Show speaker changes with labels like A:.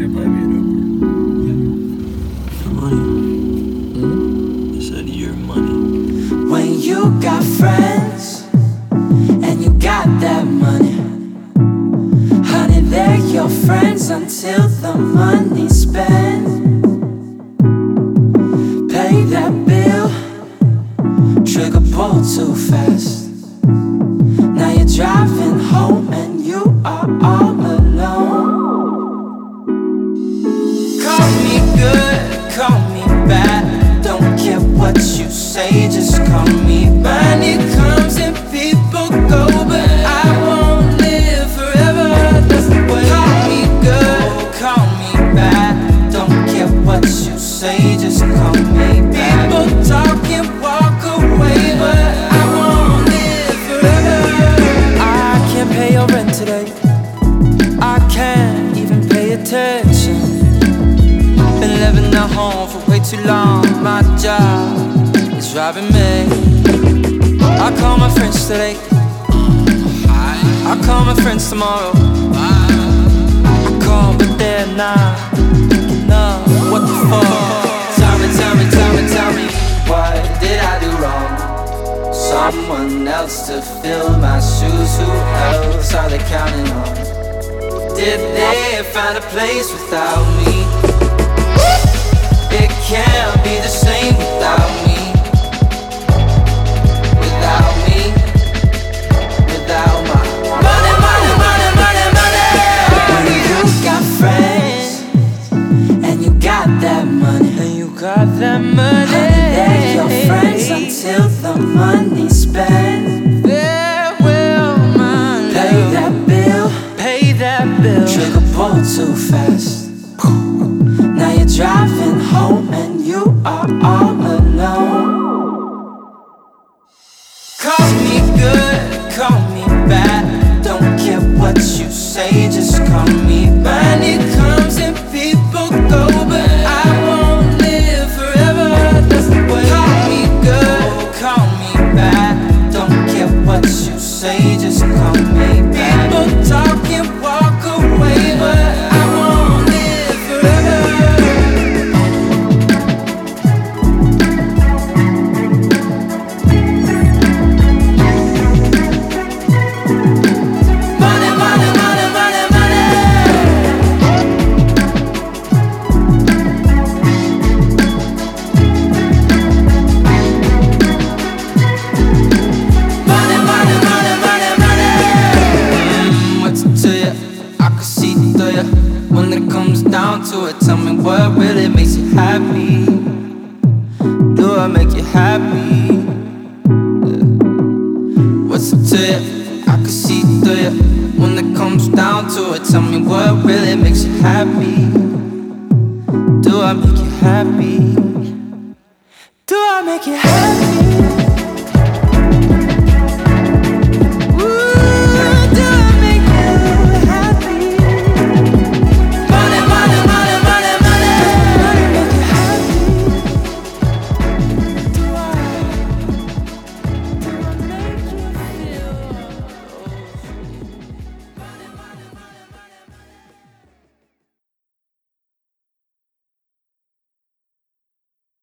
A: I said your money.
B: When you got friends and you got that money, honey, they're your friends until the money's spent. Pay that bill, trigger pull too fast. Now you're driving home and you are all alone. Call me good, call me bad, don't care what you say, just call me money comes and people go, but I won't live forever, that's the way. Call me good, call me bad, don't care what you say, just call me bad. People talk and walk away, but I won't live forever. I can't pay your rent today, I can't even pay attention. Been living at home for way too long, my job is driving me. I call my friends today, I call my friends tomorrow. I call but they're not picking up, what the fuck? Tell me, what did I do wrong? Someone else to fill my shoes, who else are they counting on? Did they find a place without me? It can't be the same without me. Without me. Without my money. When you got friends and you got that money, honey, they're your friends until the money's spent. Farewell, my love. Pay that bill. Trigger pull too fast. Now you're driving home and you are all alone. Call me good, call me bad, don't care what you say, just call me bad. Money comes and people go, but I won't live forever, that's the way. Call me good, call me bad, don't care what you say, just call me bad. People talk and walk away, but I won't live forever. When it comes down to it, tell me what really makes you happy. Do I make you happy? Yeah. What's up to you? I can see through you. When it comes down to it, tell me what really makes you happy. Do I make you happy? Do I make you happy?